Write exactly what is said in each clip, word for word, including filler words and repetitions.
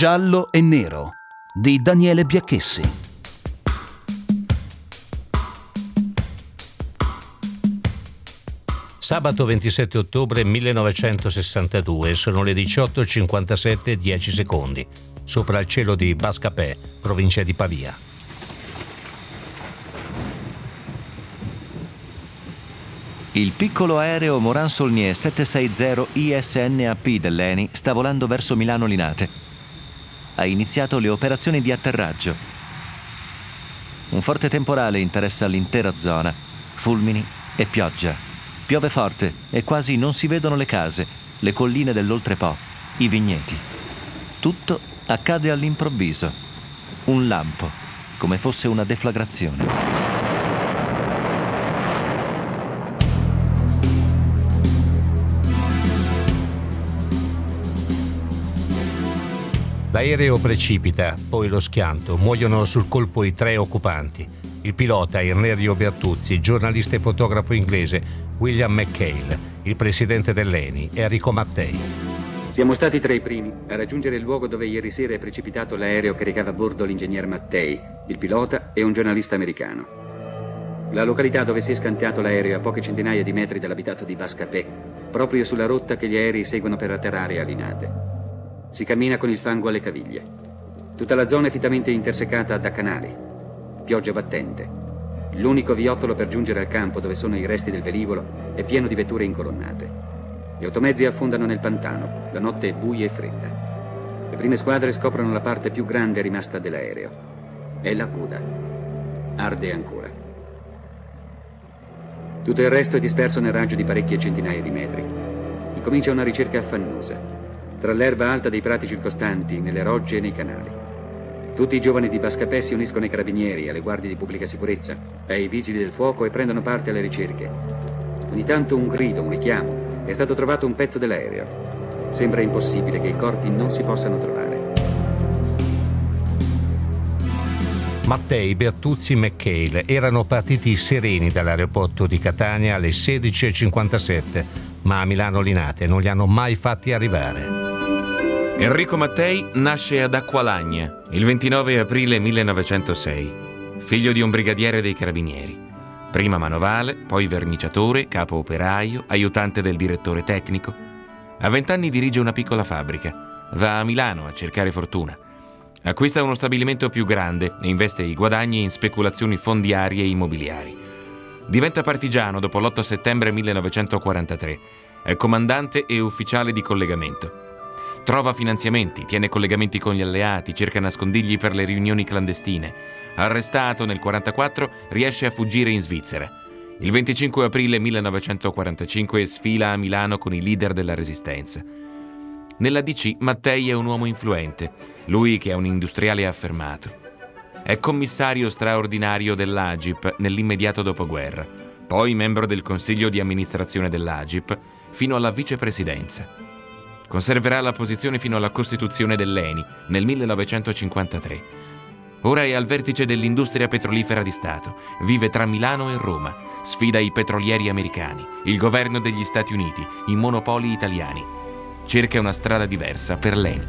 Giallo e nero di Daniele Biacchessi. Sabato ventisette ottobre millenovecentosessantadue, sono le diciotto e cinquantasette e dieci secondi, sopra il cielo di Bascapè, provincia di Pavia. Il piccolo aereo Morane Saulnier settecentosessanta I S N A P dell'Eni sta volando verso Milano Linate. Ha iniziato le operazioni di atterraggio. Un forte temporale interessa l'intera zona, fulmini e pioggia. Piove forte e quasi non si vedono le case, le colline dell'Oltrepo, i vigneti. Tutto accade all'improvviso. Un lampo, come fosse una deflagrazione. L'aereo precipita, poi lo schianto, muoiono sul colpo i tre occupanti. Il pilota Irnerio Bertuzzi, il giornalista e fotografo inglese William McHale, il presidente dell'Eni Enrico Mattei. Siamo stati tra i primi a raggiungere il luogo dove ieri sera è precipitato l'aereo che recava a bordo l'ingegner Mattei, il pilota e un giornalista americano. La località dove si è scanteato l'aereo è a poche centinaia di metri dall'abitato di Bascapè, proprio sulla rotta che gli aerei seguono per atterrare a Linate. Si cammina con il fango alle caviglie. Tutta la zona è fittamente intersecata da canali. Pioggia battente. L'unico viottolo per giungere al campo dove sono i resti del velivolo è pieno di vetture incolonnate. Gli automezzi affondano nel pantano. La notte è buia e fredda. Le prime squadre scoprono la parte più grande rimasta dell'aereo. È la coda. Arde ancora. Tutto il resto è disperso nel raggio di parecchie centinaia di metri. Incomincia una ricerca affannosa. Tra l'erba alta dei prati circostanti, nelle rogge e nei canali. Tutti i giovani di Bascapè si uniscono ai carabinieri, alle guardie di pubblica sicurezza, ai vigili del fuoco e prendono parte alle ricerche. Ogni tanto un grido, un richiamo. È stato trovato un pezzo dell'aereo. Sembra impossibile che i corpi non si possano trovare. Mattei, Bertuzzi e McHale erano partiti sereni dall'aeroporto di Catania alle sedici e cinquantasette, ma a Milano Linate non li hanno mai fatti arrivare. Enrico Mattei nasce ad Acqualagna il ventinove aprile millenovecentosei, figlio di un brigadiere dei carabinieri. Prima manovale, poi verniciatore, capo operaio, aiutante del direttore tecnico. A vent'anni dirige una piccola fabbrica. Va a Milano a cercare fortuna. Acquista uno stabilimento più grande e investe i guadagni in speculazioni fondiarie e immobiliari. Diventa partigiano dopo l'otto settembre millenovecentoquarantatré. È comandante e ufficiale di collegamento. Trova finanziamenti, tiene collegamenti con gli alleati, cerca nascondigli per le riunioni clandestine. Arrestato nel quarantaquattro, riesce a fuggire in Svizzera. Il venticinque aprile millenovecentoquarantacinque sfila a Milano con i leader della Resistenza. Nella D C Mattei è un uomo influente, lui che è un industriale affermato. È commissario straordinario dell'Agip nell'immediato dopoguerra, poi membro del consiglio di amministrazione dell'Agip fino alla vicepresidenza. Conserverà la posizione fino alla costituzione dell'Eni nel millenovecentocinquantatré. Ora è al vertice dell'industria petrolifera di Stato, vive tra Milano e Roma, sfida i petrolieri americani, il governo degli Stati Uniti, i monopoli italiani. Cerca una strada diversa per l'Eni.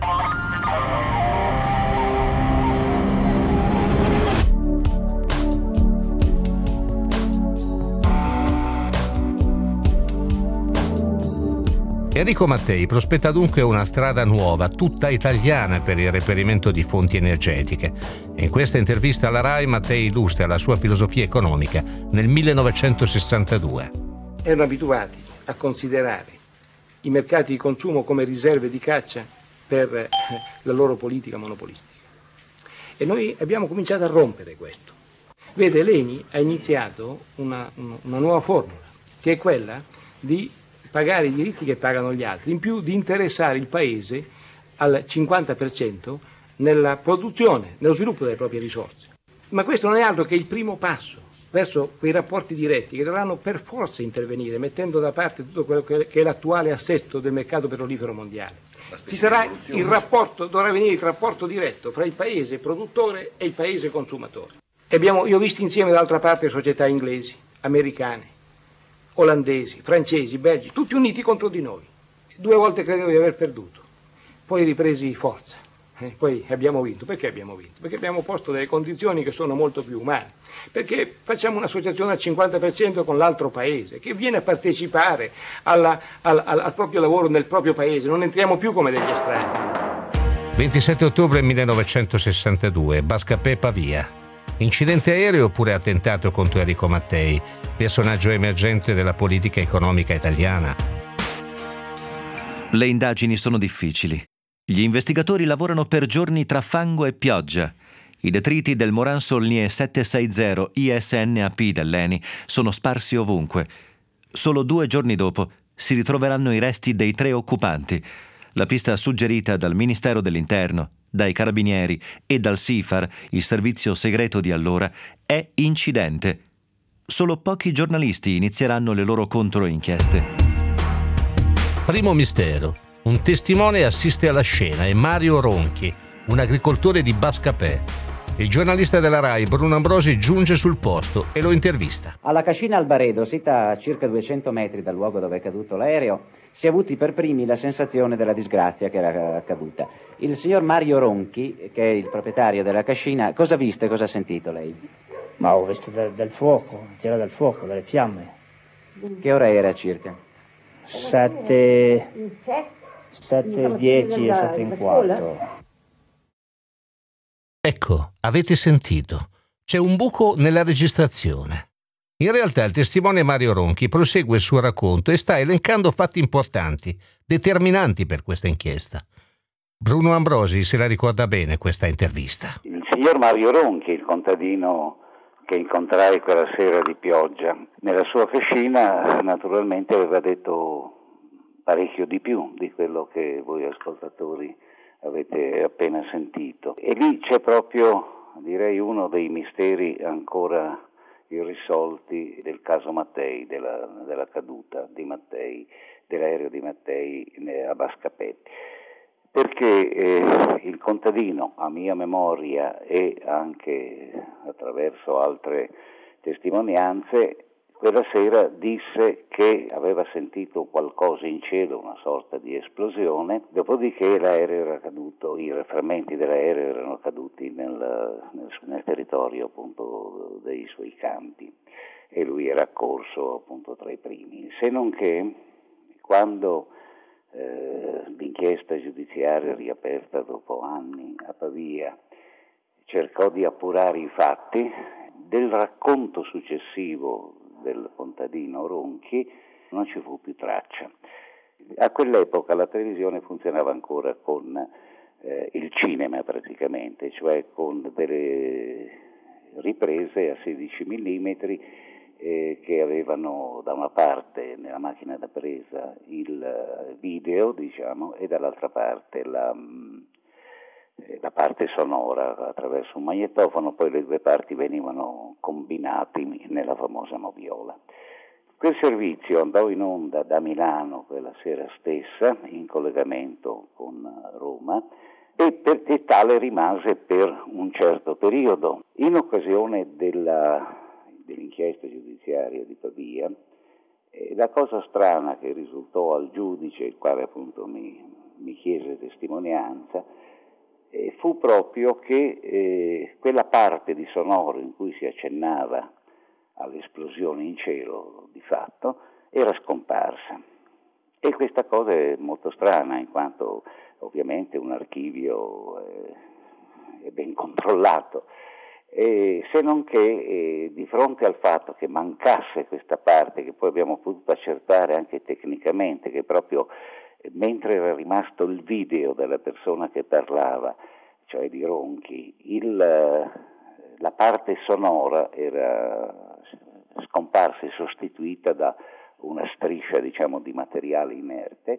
Enrico Mattei prospetta dunque una strada nuova, tutta italiana per il reperimento di fonti energetiche. In questa intervista alla RAI Mattei illustra la sua filosofia economica nel millenovecentosessantadue. Erano abituati a considerare i mercati di consumo come riserve di caccia per la loro politica monopolistica. E noi abbiamo cominciato a rompere questo. Vede, l'Eni ha iniziato una, una nuova formula, che è quella di pagare i diritti che pagano gli altri, in più di interessare il Paese al cinquanta per cento nella produzione, nello sviluppo delle proprie risorse. Ma questo non è altro che il primo passo verso quei rapporti diretti che dovranno per forza intervenire, mettendo da parte tutto quello che è l'attuale assetto del mercato petrolifero mondiale. Ci sarà il rapporto, dovrà venire il rapporto diretto fra il Paese produttore e il Paese consumatore. E abbiamo, io ho visto insieme d'altra parte società inglesi, americane, olandesi, francesi, belgi, tutti uniti contro di noi. Due volte credevo di aver perduto, poi ripresi forza Eh, poi abbiamo vinto. Perché abbiamo vinto? Perché abbiamo posto delle condizioni che sono molto più umane. Perché facciamo un'associazione al cinquanta per cento con l'altro paese, che viene a partecipare alla, al, al, al proprio lavoro nel proprio paese. Non entriamo più come degli estranei. ventisette ottobre millenovecentosessantadue, Bascapè, Pavia. Incidente aereo oppure attentato contro Enrico Mattei, personaggio emergente della politica economica italiana? Le indagini sono difficili. Gli investigatori lavorano per giorni tra fango e pioggia. I detriti del Morane Saulnier settecentosessanta I S N A P dell'E N I sono sparsi ovunque. Solo due giorni dopo si ritroveranno i resti dei tre occupanti. La pista suggerita dal Ministero dell'Interno, dai Carabinieri e dal SIFAR, il servizio segreto di allora, è incidente. Solo pochi giornalisti inizieranno le loro controinchieste. Primo mistero. Un testimone assiste alla scena, è Mario Ronchi, un agricoltore di Bascapè. Il giornalista della RAI, Bruno Ambrosi, giunge sul posto e lo intervista. Alla Cascina Albaredo, sita a circa duecento metri dal luogo dove è caduto l'aereo, si è avuti per primi la sensazione della disgrazia che era accaduta. Il signor Mario Ronchi, che è il proprietario della Cascina, cosa ha visto e cosa ha sentito lei? Ma ho visto del, del fuoco, c'era del fuoco, delle fiamme. Che ora era circa? Sette, sette dieci e sette e un quarto. Ecco, avete sentito, c'è un buco nella registrazione. In realtà il testimone Mario Ronchi prosegue il suo racconto e sta elencando fatti importanti, determinanti per questa inchiesta. Bruno Ambrosi se la ricorda bene questa intervista. Il signor Mario Ronchi, il contadino che incontrai quella sera di pioggia, nella sua cascina naturalmente aveva detto parecchio di più di quello che voi ascoltatori avete appena sentito. E lì c'è proprio, direi, uno dei misteri ancora irrisolti del caso Mattei, della, della caduta di Mattei, dell'aereo di Mattei a Bascapè. Perché eh, il contadino, a mia memoria e anche attraverso altre testimonianze, quella sera disse che aveva sentito qualcosa in cielo, una sorta di esplosione, dopodiché l'aereo era caduto, i frammenti dell'aereo erano caduti nel, nel, nel territorio appunto dei suoi campi e lui era accorso appunto tra i primi. Se non che quando eh, l'inchiesta giudiziaria riaperta dopo anni a Pavia cercò di appurare i fatti, del racconto successivo del contadino Ronchi non ci fu più traccia. A quell'epoca la televisione funzionava ancora con eh, il cinema praticamente, cioè con delle riprese a sedici millimetri eh, che avevano da una parte nella macchina da presa il video, diciamo, e dall'altra parte la, la parte sonora attraverso un magnetofono, poi le due parti venivano combinati nella famosa moviola. Quel servizio andò in onda da Milano quella sera stessa, in collegamento con Roma, e, per, e tale rimase per un certo periodo. In occasione della, dell'inchiesta giudiziaria di Pavia, eh, la cosa strana che risultò al giudice, il quale appunto mi, mi chiese testimonianza, eh, fu proprio che eh, quella parte di sonoro in cui si accennava all'esplosione in cielo di fatto era scomparsa. E questa cosa è molto strana, in quanto ovviamente un archivio è, è ben controllato, e se non che eh, di fronte al fatto che mancasse questa parte, che poi abbiamo potuto accertare anche tecnicamente, che proprio eh, mentre era rimasto il video della persona che parlava, cioè di Ronchi, il, la parte sonora era scomparsa e sostituita da una striscia, diciamo, di materiale inerte.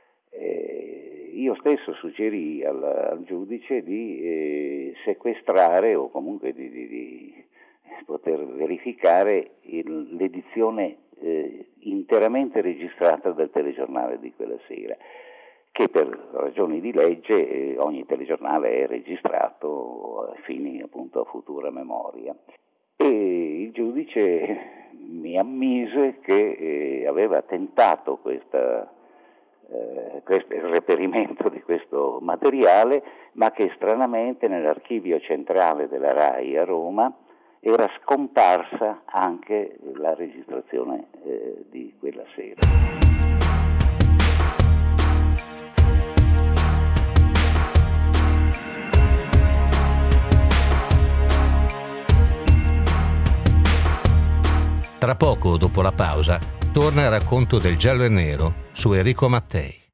Eh, io stesso suggerì al, al giudice di eh, sequestrare o comunque di, di, di poter verificare il, l'edizione eh, interamente registrata del telegiornale di quella sera, che per ragioni di legge eh, ogni telegiornale è registrato a fini appunto a futura memoria. E il giudice mi ammise che eh, aveva tentato questa eh, questo, il reperimento di questo materiale, ma che stranamente nell'archivio centrale della RAI a Roma era scomparsa anche la registrazione eh, di quella sera. Tra poco, dopo la pausa, torna il racconto del Giallo e Nero su Enrico Mattei.